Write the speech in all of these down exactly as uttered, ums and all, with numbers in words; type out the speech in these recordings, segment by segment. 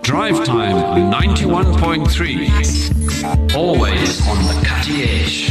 Drive Time on ninety-one point three. Always on the cutting edge.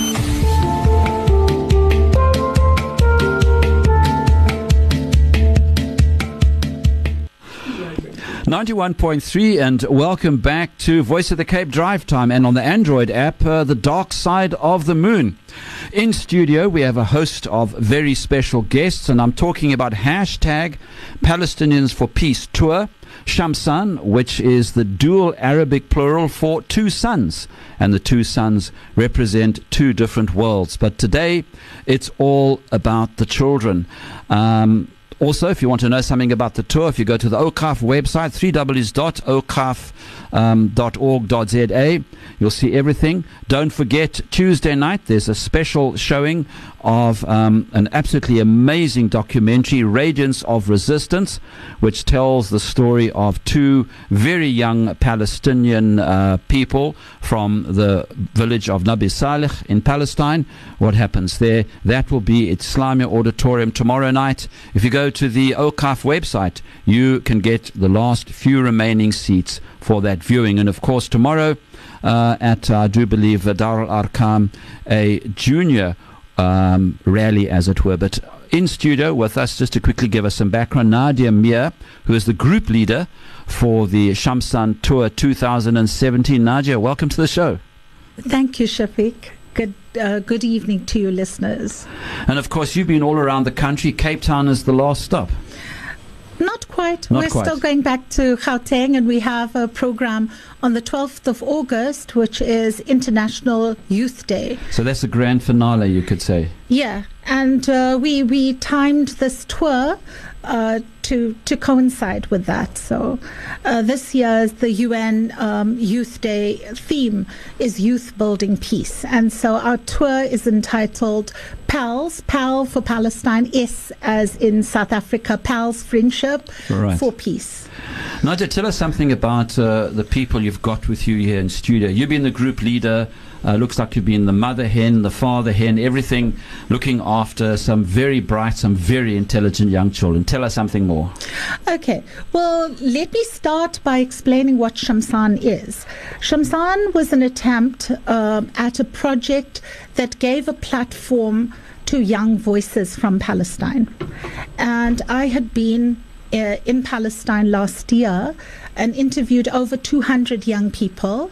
ninety-one point three, and welcome back to Voice of the Cape Drive Time, and on the Android app, uh, The Dark Side of the Moon. In studio, we have a host of very special guests, and I'm talking about hashtag Palestinians for Peace Tour, Shamsan, which is the dual Arabic plural for two suns, and the two suns represent two different worlds. But today, it's all about the children. Um, Also, if you want to know something about the tour, if you go to the O C A F website, w w w dot o c a f dot org dot z a, you'll see everything. Don't forget, Tuesday night, there's a special showing of um, an absolutely amazing documentary, Radiance of Resistance, which tells the story of two very young Palestinian uh, people from the village of Nabi Saleh in Palestine. What happens there? That will be at Islamia Auditorium tomorrow night. If you go to the O C A F website, you can get the last few remaining seats for that viewing. And of course, tomorrow uh, at, I do believe, uh, Dar al-Arkam, a junior um, rally, as it were. But in studio with us, just to quickly give us some background, Nadia Mir, who is the group leader for the Shamsan Tour two thousand seventeen. Nadia, welcome to the show. Thank you, Shafiq. Good, uh, good evening to you listeners. And of course, you've been all around the country. Cape Town is the last stop. Not quite. Not We're quite. still going back to Gauteng, and we have a program on the twelfth of August, which is International Youth Day. So that's the grand finale, you could say. Yeah, and uh, we we timed this tour uh, to to coincide with that. So uh, this year's the U N um, Youth Day theme is Youth Building Peace, and so our tour is entitled PALS, PAL for Palestine, S as in South Africa, PALS Friendship Right. for Peace. Nadia, tell us something about uh, the people you've got with you here in studio. You've been the group leader. Uh, looks like you've been the mother hen, the father hen, everything, looking after some very bright, some very intelligent young children. Tell us something more. Okay, well, let me start by explaining what Shamsan is. Shamsan was an attempt um, at a project that gave a platform to young voices from Palestine. And I had been uh, in Palestine last year and interviewed over two hundred young people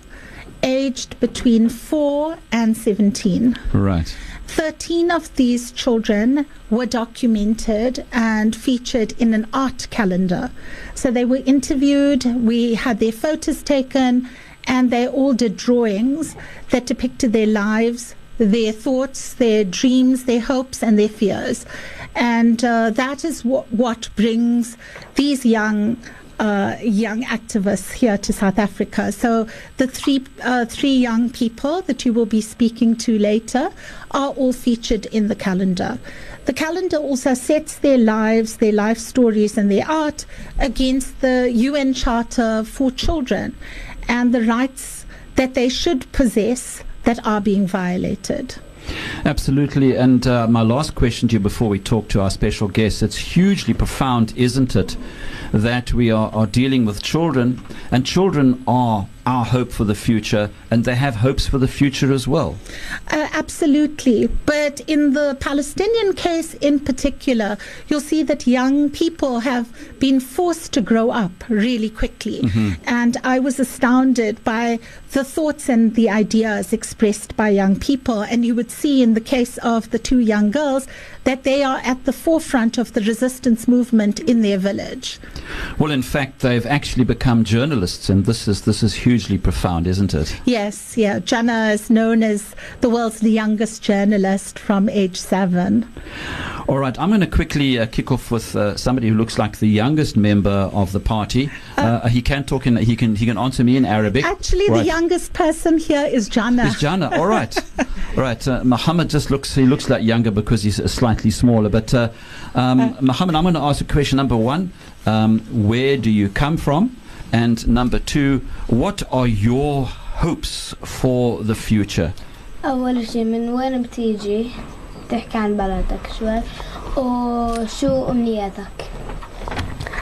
aged between four and seventeen. Right. thirteen of these children were documented and featured in an art calendar. So they were interviewed, we had their photos taken, and they all did drawings that depicted their lives, their thoughts, their dreams, their hopes, and their fears. And uh, that is what, what brings these young Uh, young activists here to South Africa. So the three uh, three young people that you will be speaking to later are all featured in the calendar. The calendar also sets their lives, their life stories and their art against the U N Charter for Children and the rights that they should possess that are being violated. Absolutely. And uh, my last question to you before we talk to our special guests, it's hugely profound, isn't it, that we are, are dealing with children, and children are our hope for the future, and they have hopes for the future as well. Uh, absolutely. But in the Palestinian case in particular, you'll see that young people have been forced to grow up really quickly. Mm-hmm. And I was astounded by the thoughts and the ideas expressed by young people. And you would see in the case of the two young girls that they are at the forefront of the resistance movement in their village. Well, in fact, they've actually become journalists, and this is this is hugely profound, isn't it? Yes, yeah. Jannah is known as the world's youngest journalist from age seven. All right, I'm going to quickly uh, kick off with uh, somebody who looks like the youngest member of the party. Uh, uh, he can talk in, he can he can answer me in Arabic. Actually, right. The youngest person here is Jannah. Is Jannah? All right, all right. Uh, Muhammad just looks he looks like younger because he's uh, slightly smaller. But uh, um, uh, Muhammad, I'm going to ask a question. Number one, um, where do you come from? And number two, what are your hopes for the future? أول شيء من وين بتيجي تحكي عن بلدك شوي وشو أمنياتك؟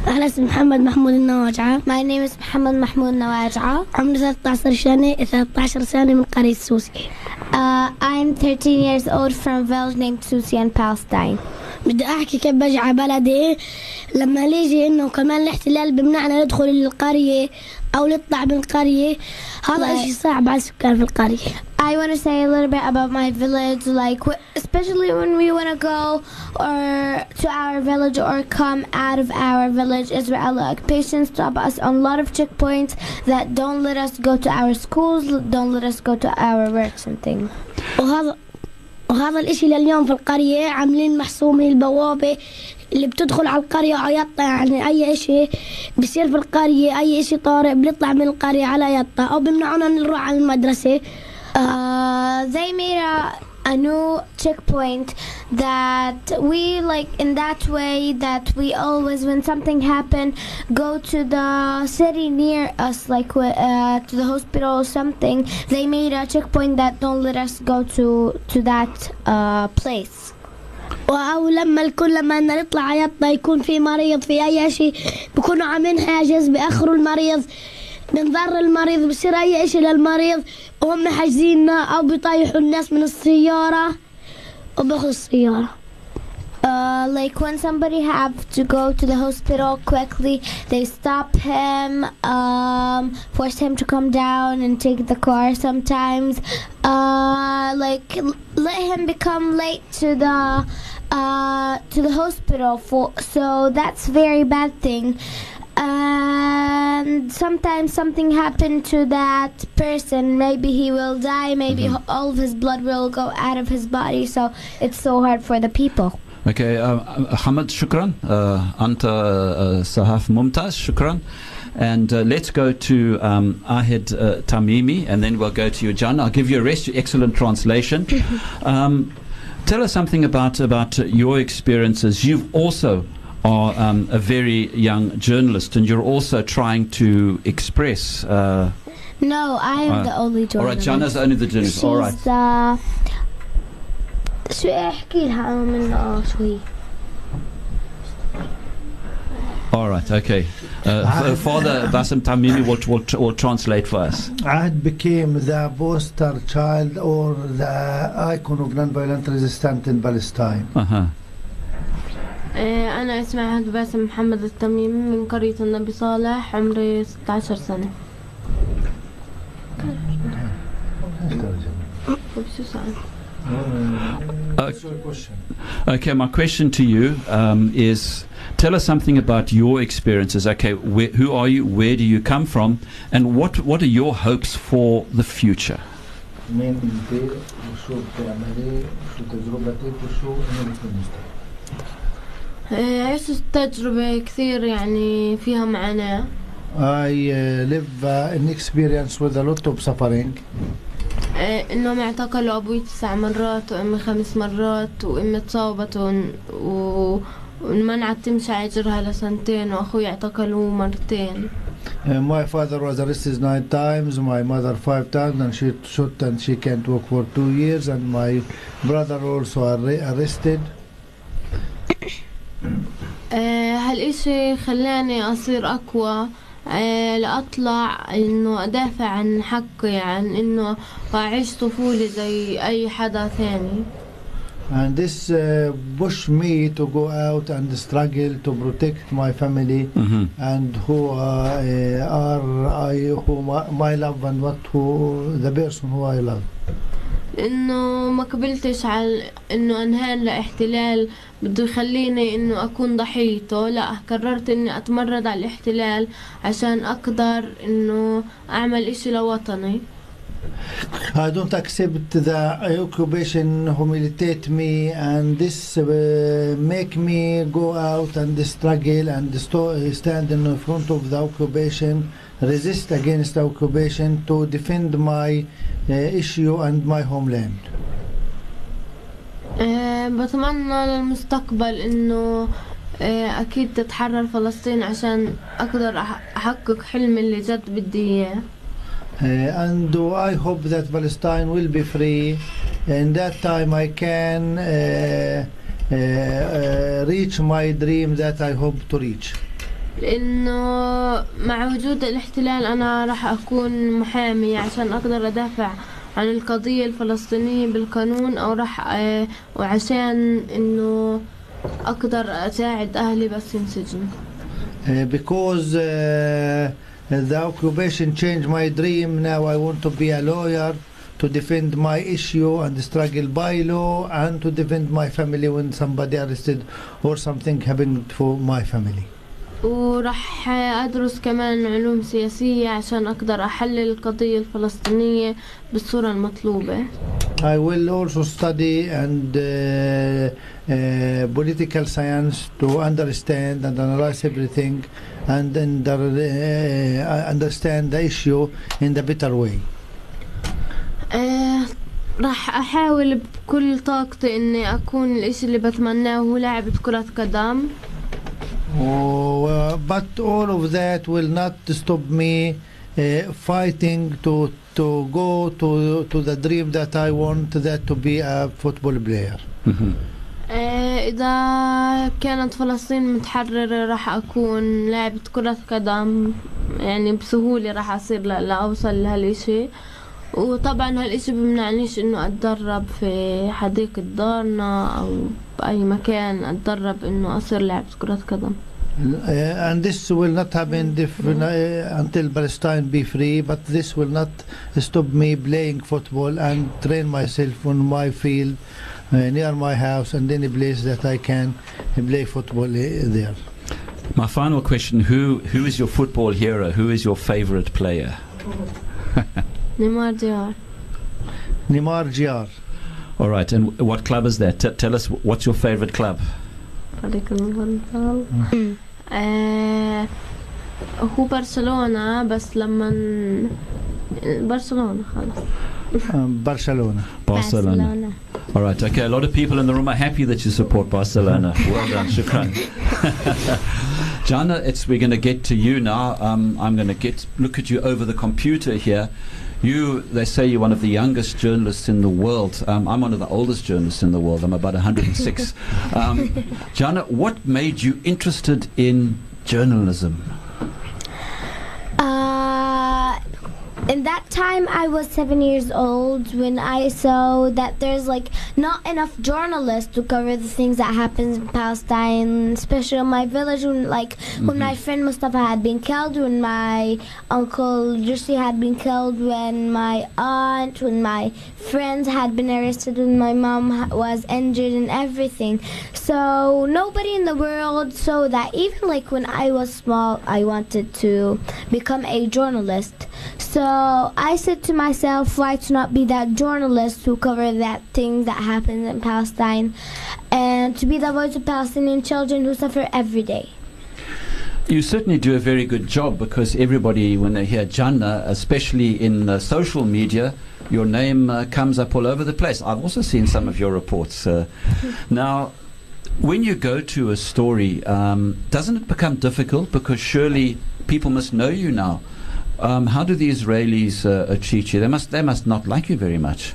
أنا اسمي محمد محمود النواجعة. My name is محمد محمود نواجعة. عمري ثلاثة عشر سنة ثلاثة عشر سنة من قرية سوسي. Uh, I'm thirteen years old from a village named Susi in Palestine. بدي أحكي كيف بجي على بلدي لما نيجي إنه كمان الاحتلال بمنعنا ندخل القرية أو نطلع من القرية. هذا Like- إشي صعب على السكان في القرية. I want to say a little bit about my village, like wh- especially when we want to go or to our village or come out of our village. Israeli occupation stop us on a lot of checkpoints that don't let us go to our schools, don't let us go to our works and things. وهذا وهذا الإشي لليوم في القرية عاملين محسومة البوابة اللي بتدخل على القرية عيطة، يعني أي إشي بصير في القرية أي إشي طارئ بنطلع من القرية على يطة أو بمنعونا نروح على المدرسة. Uh, they made a, a new checkpoint that we like in that way that we always when something happened go to the city near us, like uh, to the hospital or something. They made a checkpoint that don't let us go to to that uh, place. أو لما الكل لما نطلع على يطة يكون في مريض في أي شيء بيكونوا عاملين حاجز بأخروا المريض، بنضر المريض بصير أي إشي للمريض وهم حاجزيننا أو بيطيحوا الناس من السيارة وبأخذوا السيارة. Uh, like when somebody have to go to the hospital quickly, they stop him, um, force him to come down and take the car sometimes. Uh, like l- let him become late to the uh, to the hospital for so that's very bad thing. And sometimes something happened to that person. Maybe he will die. Maybe Mhm. h- all of his blood will go out of his body. So it's so hard for the people. Okay, uh, Hamad, shukran. Uh, Anta uh, Sahaf Mumtaz, shukran. And uh, let's go to um, Ahid uh, Tamimi, and then we'll go to you, Jan. I'll give you a rest. Excellent translation. um, tell us something about about uh, your experiences. You've also are um, a very young journalist, and you're also trying to express. Uh, No, I am Uh, the only all right, journalist. Jana's only the journalist. All right. She's the شو احكي لها من اه شو هي All right. Okay. Uh, f- Father Bassem Tamimi will, will, will translate for us. Ahad became the poster child or the icon of non-violent resistance in Palestine. Uh-huh. إيه، أنا اسمي عهد باسم محمد التميمي من قرية النبي صالح، عمري ستة عشر سنة. وبشو سأل؟ What's your question? Okay, my question to you um, is, tell us something about your experiences. Okay, where, who are you? Where do you come from? And what what are your hopes for the future? مين انت وشو بتعملي وشو تجربتك وشو املك المستقبل؟ إيه، عشت تجربة كثير يعني فيها معاناة. I uh, live uh, an experience with a lot of suffering. إيه، إنهم اعتقلوا أبوي تسع مرات وأمي خمس مرات وأمي تصابت ون- و- وانمنعت تمشي على جرها لسنتين وأخوي اعتقلوه مرتين. Uh, my father was arrested nine times, my mother five times, and she shot and she can't work for two years, and my brother also arre- arrested. إيه، هالإشي خلاني أصير أقوى، إيه، لأطلع إنه أدافع عن حقي، يعني إنه أعيش طفولة زي أي حدا ثاني. And this uh, pushed me to go out and struggle to protect my family Mm-hmm. and who uh, uh, are I, who my, my love and what who the person who I love. إنه ما قبلتش على إنه أنهان لاحتلال بده يخليني إنه أكون ضحيته، لا قررت إني أتمرد على الاحتلال عشان أقدر إنه أعمل إشي لوطني. I don't accept the occupation humiliate me and this uh, make me go out and struggle and sto- stand in front of the occupation, resist against the occupation to defend my uh, issue and my homeland. أه بتمنى للمستقبل إنه أه أكيد تتحرر فلسطين عشان أقدر أح- أحقق حلمي اللي جد بدي إياه. Uh, and I hope that Palestine will be free. In that time I can uh, uh, uh, reach my dream that I hope to reach. لأنه مع وجود الاحتلال أنا راح أكون محامي عشان أقدر أدافع عن القضية الفلسطينية بالقانون، أو راح آه وعشان إنه أقدر أساعد أهلي بس ينسجنوا. Uh, because uh, the occupation changed my dream. Now I want to be a lawyer to defend my issue and struggle by law and to defend my family when somebody arrested or something happened for my family. وراح أدرس كمان علوم سياسية عشان أقدر أحلل القضية الفلسطينية بالصورة المطلوبة. I will also study and uh, uh, political science to understand and analyze everything and under, uh, understand the issue in the better way. آه راح أحاول بكل طاقتي إني أكون الإشي اللي بتمناه هو لعبة كرة قدم. Oh, uh, but all of that will not stop me uh, fighting to to go to to the dream that I want, that to be a football player. آه إذا كانت فلسطين متحررة راح أكون لاعبة كرة قدم، يعني بسهولة راح أصير لأوصل لهالإشي. وطبعا هالإشي بمنعنيش إنه أتدرب في حديقة دارنا أو بأي مكان أتدرب إنه أصير لاعبة كرة قدم. Uh, and this will not happen if, uh, until Palestine be free, but this will not stop me playing football and train myself on my field uh, near my house and any place that I can play football uh, there. My final question, who who is your football hero? Who is your favorite player? Neymar Jr. Neymar Jr. All right, and what club is that? T- tell us, what's your favorite club? آه هو برشلونة، بس لما برشلونة خلاص. Um, Barcelona. Barcelona. Barcelona. All right, okay, a lot of people in the room are happy that you support Barcelona. Well done, shukran. Jana, it's, we're going to get to you now. Um, I'm going to get look at you over the computer here. You, they say you're one of the youngest journalists in the world. Um, I'm one of the oldest journalists in the world. I'm about one hundred six. um, Jana, what made you interested in journalism? Uh, in that time, I was seven years old when I saw that there's like not enough journalists to cover the things that happens in Palestine, especially in my village. When like mm-hmm. when my friend Mustafa had been killed, when my uncle Jussi had been killed, when my aunt, when my friends had been arrested, when my mom ha- was injured, and everything. So nobody in the world saw that. Even like when I was small, I wanted to become a journalist. So I said to myself, why to not be that journalist to cover that thing that happens in Palestine, and to be the voice of Palestinian children who suffer every day. You certainly do a very good job, because everybody, when they hear Jannah, especially in uh, social media, your name uh, comes up all over the place. I've also seen some of your reports. Uh, now, when you go to a story, um, doesn't it become difficult, because surely people must know you now? Um, how do the Israelis uh, treat you? They must, they must not like you very much.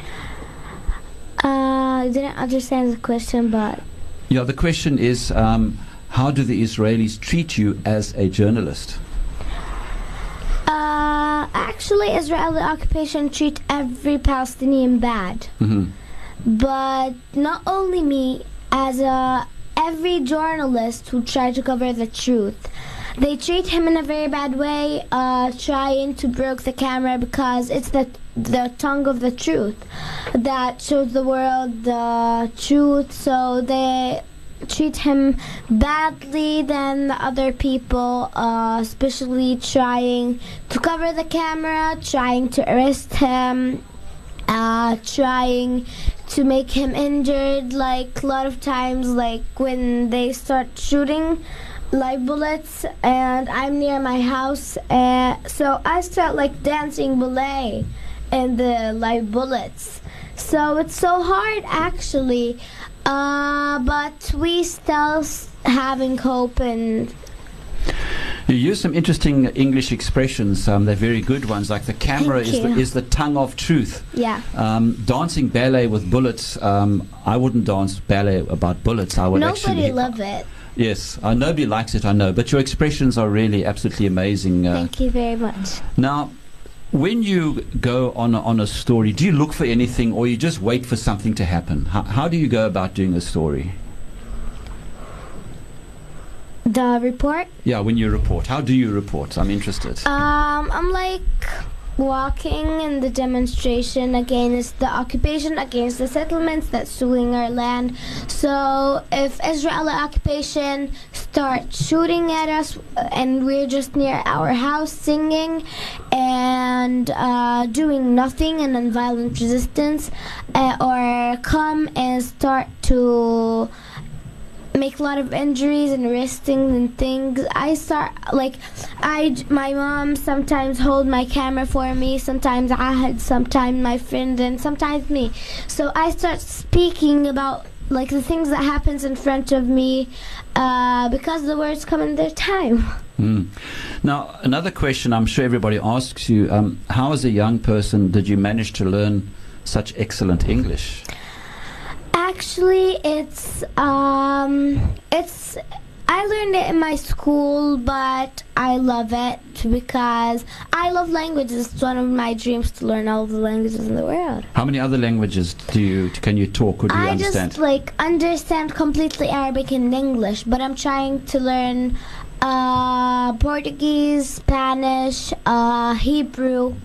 Uh, I didn't understand the question, but... Yeah, the question is, um, how do the Israelis treat you as a journalist? Uh, actually, Israeli occupation treat every Palestinian bad. Mm-hmm. But not only me, as a, every journalist who try to cover the truth. They treat him in a very bad way, uh, trying to break the camera, because it's the the tongue of the truth that shows the world the truth. So they treat him badly than the other people, uh, especially trying to cover the camera, trying to arrest him, uh, trying to make him injured. Like a lot of times, like when they start shooting live bullets, and I'm near my house, uh, so I start like dancing ballet in the live bullets. So it's so hard actually, uh, but we still s- having hope. And you use some interesting English expressions. Um, they're very good ones, like the camera Thank is the, you. is the tongue of truth. yeah, Um, dancing ballet with bullets. Um, I wouldn't dance ballet about bullets. I would nobody actually. love it. Yes, uh, nobody likes it, I know, but your expressions are really absolutely amazing. Uh, Thank you very much. now, when you go on a, on a story, do you look for anything, or you just wait for something to happen? How, how do you go about doing a story? The report? Yeah, when you report, how do you report? I'm interested. Um, I'm like walking in the demonstration against the occupation, against the settlements that's suing our land. So if Israeli occupation starts shooting at us and we're just near our house singing and uh, doing nothing and nonviolent resistance, uh, or come and start to make a lot of injuries and arresting and things, I start like I my mom sometimes hold my camera for me, sometimes Ahad, sometimes my friend, and sometimes me. So I start speaking about like the things that happens in front of me uh, because the words come in their time. Mm. Now, another question I'm sure everybody asks you, um, how as a young person did you manage to learn such excellent English? Actually, it's um, it's I learned it in my school, but I love it because I love languages. It's one of my dreams to learn all of the languages in the world. How many other languages do you can you talk or do you I understand? just like understand completely Arabic and English, but I'm trying to learn uh, Portuguese, Spanish, uh, Hebrew,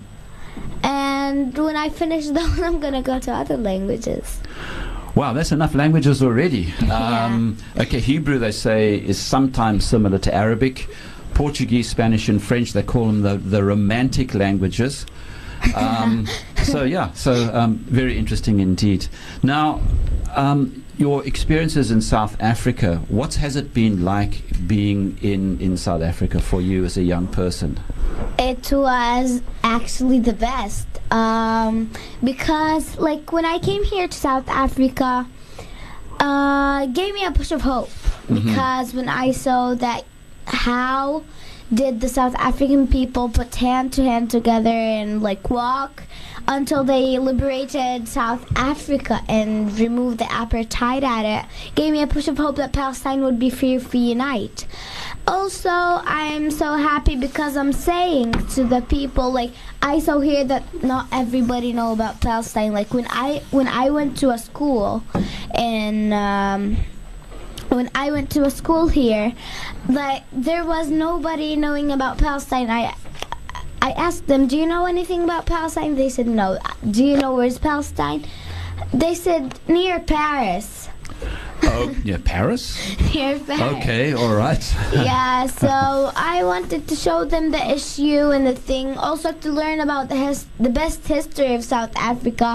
and when I finish those, I'm gonna go to other languages. Wow, that's enough languages already. Um, okay, Hebrew, they say, is sometimes similar to Arabic. Portuguese, Spanish, and French, they call them the, the romantic languages. Um, so, yeah, so um, very interesting indeed. Now, um, your experiences in South Africa, what has it been like being in, in South Africa for you as a young person? It was actually the best. Um, because like when I came here to South Africa, uh, gave me a push of hope. Mm-hmm. Because when I saw that how did the South African people put hand to hand together and like walk until they liberated South Africa and removed the apartheid at it, gave me a push of hope that Palestine would be free to unite. Also, I'm so happy because I'm saying to the people, like, I saw here that not everybody know about Palestine. Like, when I when I went to a school, and um, when I went to a school here, like, there was nobody knowing about Palestine. I I asked them, do you know anything about Palestine? They said, no. Do you know where's Palestine? They said, near Paris. Oh, yeah, Paris? Near Paris. Okay, all right. Yeah, so I wanted to show them the issue and the thing. Also to learn about the his, the best history of South Africa.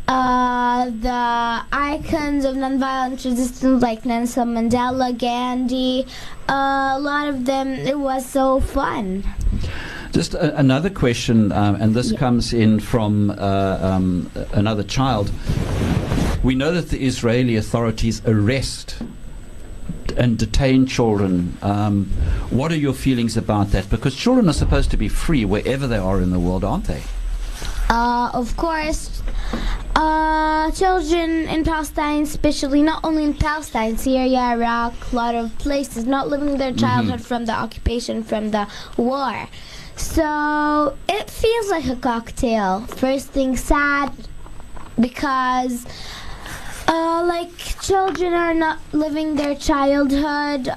Uh, the icons of nonviolent resistance like Nelson Mandela, Gandhi. Uh, a lot of them, it was so fun. Just a, another question, um, and this yeah. comes in from uh, um, another child. We know that the Israeli authorities arrest and detain children. Um, what are your feelings about that? Because children are supposed to be free wherever they are in the world, aren't they? Uh, of course. Uh, children in Palestine, especially, not only in Palestine, Syria, Iraq, a lot of places, not living their childhood mm-hmm. from the occupation, from the war. So it feels like a cocktail. First thing, sad, because uh, like children are not living their childhood.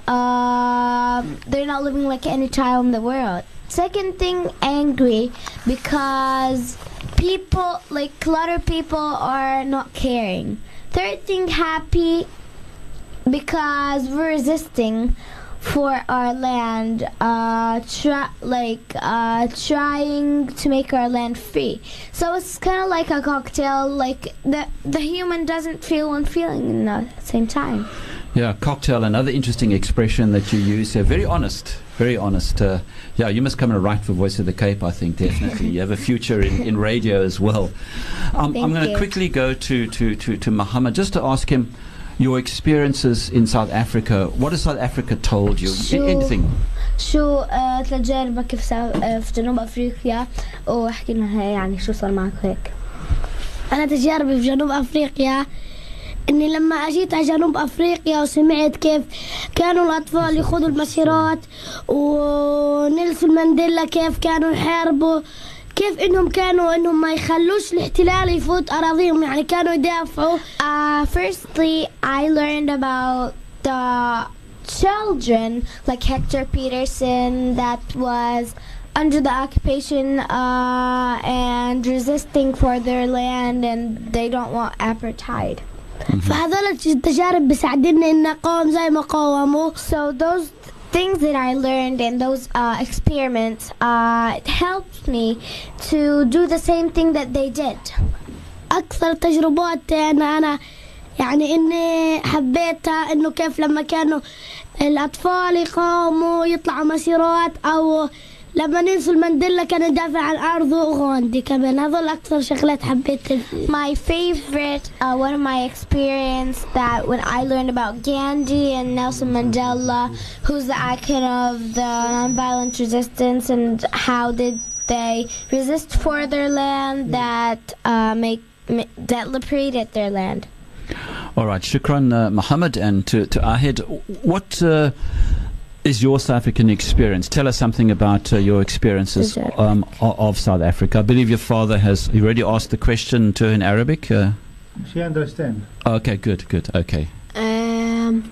Uh, they're not living like any child in the world. Second thing, angry, because people, like a lot of people are not caring. Third thing, happy, because we're resisting for our land, uh, try, like uh, trying to make our land free. So it's kind of like a cocktail, like the the human doesn't feel one feeling at the same time. Yeah, cocktail, another interesting expression that you use here. Very honest, very honest. Uh, yeah, you must come and write for Voice of the Cape, I think, definitely. You have a future in, in radio as well. Um, I'm going to quickly go to, to, to, to Muhammad just to ask him, your experiences in South Africa, what has South Africa told you? شو Anything? شو تجاربك في في جنوب أفريقيا واحكي لنا يعني شو صار معك هيك. أنا تجاربي في جنوب أفريقيا إني لما أجيت على جنوب أفريقيا وسمعت كيف كانوا الأطفال يخوضوا المسيرات ونيلسون مانديلا كيف كانوا يحاربوا كيف إنهم كانوا إنهم ما يخلوش الاحتلال يفوت أراضيهم يعني كانوا يدافعوا. Uh, firstly, I learned about the children like Hector Peterson that was under the occupation uh, and resisting for their land, and they don't want apartheid. فهذول التجارب بيساعدنا إن نقاوم زي ما قاوموا. So those things that I learned and those uh, experiments uh, it helped me to do the same thing that they did. أكثر تجربات أنا أنا يعني إني حبيتها إنه كيف لما كانوا الأطفال يقاوموا يطلعوا مسيرات أو لما نيلسون مانديلا كان يدافع عن أرضه وغاندي كمان هذول أكثر شغلات حبيت. My favorite uh, one of my experience that when I learned about Gandhi and Nelson Mandela, who's the icon of the nonviolent resistance and how did they resist for their land that uh, make that liberated their land. All right, Shukran uh, Muhammad, and to, to Ahid, what uh, is your South African experience? Tell us something about uh, your experiences um, of, of South Africa. I believe your father has you already asked the question to her in Arabic. Uh, she understands. Okay, good, good, okay. Um,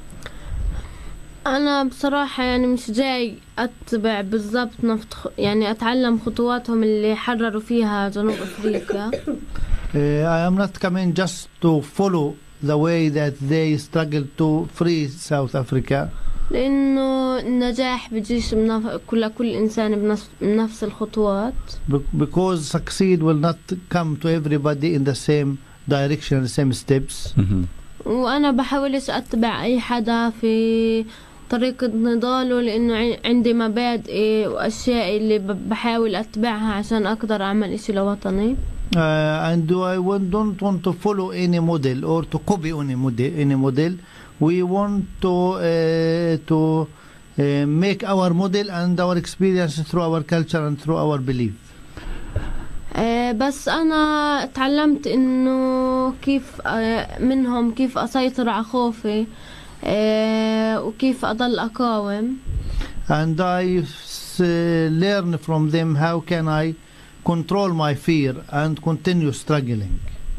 أنا بصراحة يعني مش جاي أتبع بالضبط نفط يعني أتعلم خطواتهم اللي حرروا فيها جنوب أفريقيا. Uh, I am not coming just to follow the way that they struggled to free South Africa. لأنه النجاح بيجيش من كل كل إنسان بنفس بنفس الخطوات. Because succeed will not come to everybody in the same direction, the same steps. Mm-hmm. وأنا بحاولش أتبع أي حدا في طريقة نضاله لأنه عندي مبادئ وأشياء اللي بحاول أتبعها عشان أقدر أعمل إشي لوطني. Uh, and I don't want to follow any model or to copy any model. Any model. We want to uh, to uh, make our model and our experience through our culture and through our belief. uh, بس أنا تعلمت إنه كيف uh, منهم كيف أسيطر على خوفي uh, وكيف أضل أقاوم. And I uh, learn from them how can I control my fear and continue struggling.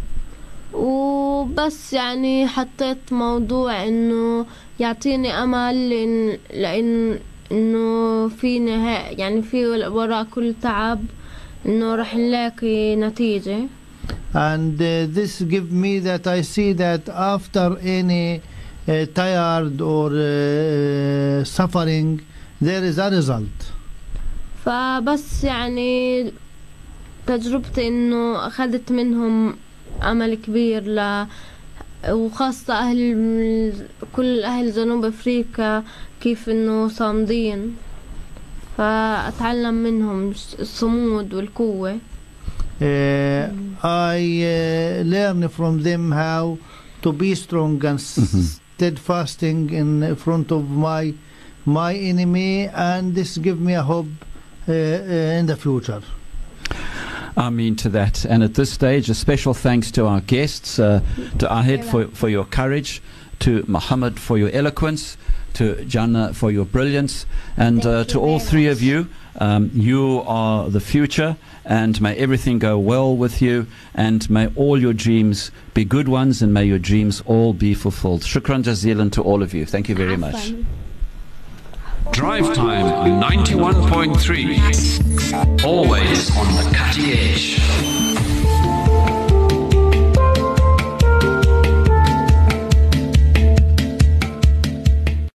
وبس يعني حطيت موضوع إنه يعطيني أمل لأن لأن إنه في نهاية يعني في وراء كل تعب إنه رح نلاقي نتيجة. And uh, this give me that I see that after any uh, tired or uh, suffering there is a result. فبس يعني تجربتي إنه أخذت منهم أمل كبير ل وخاصة أهل كل أهل جنوب أفريقيا كيف إنه صامدين فأتعلم منهم الصمود والقوة. Uh, I uh, learn from them how to be strong and steadfasting in front of my my enemy, and this give me a hope uh, uh, in the future. I mean to that. And at this stage, a special thanks to our guests, uh, to Ahid for, for your courage, to Muhammad for your eloquence, to Jannah for your brilliance, and uh, to all three of you. Um, you are the future, and may everything go well with you, and may all your dreams be good ones, and may your dreams all be fulfilled. Shukran jazilan to all of you. Thank you very much. Drive Time ninety-one point three. Always on the cutting edge.